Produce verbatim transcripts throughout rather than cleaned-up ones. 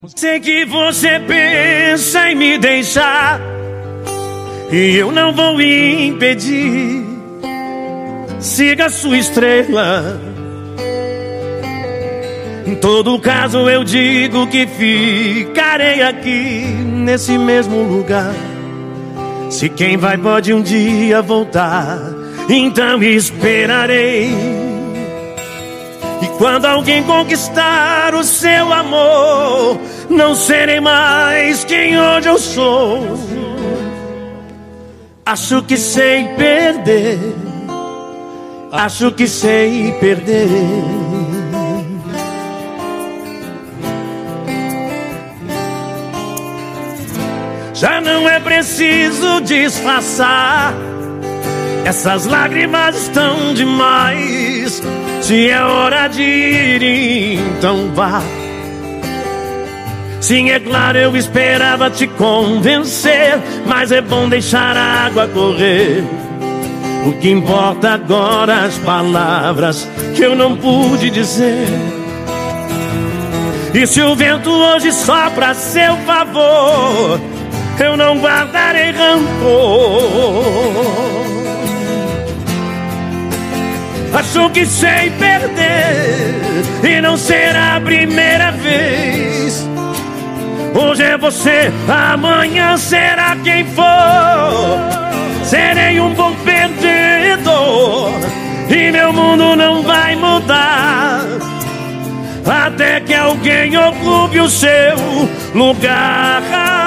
Sei que você pensa em me deixar e eu não vou impedir. Siga sua estrela. Em todo caso eu digo que ficarei aqui nesse mesmo lugar. Se quem vai pode um dia voltar, então esperarei. E quando alguém conquistar o seu amor, não serei mais quem hoje eu sou. Acho que sei perder, acho que sei perder. Já não é preciso disfarçar, essas lágrimas estão demais. Se é hora de ir, então vá. Sim, é claro, eu esperava te convencer, mas é bom deixar a água correr. O que importa agora, as palavras que eu não pude dizer. E se o vento hoje sopra a seu favor, eu não guardarei rancor. Acho que sei perder e não será a primeira vez. Hoje é você, amanhã será quem for. Serei um bom perdedor e meu mundo não vai mudar até que alguém ocupe o seu lugar.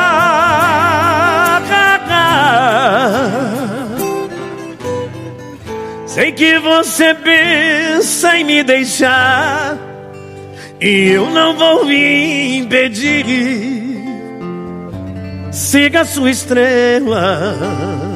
Sei que você pensa em me deixar e eu não vou impedir. Siga sua estrela.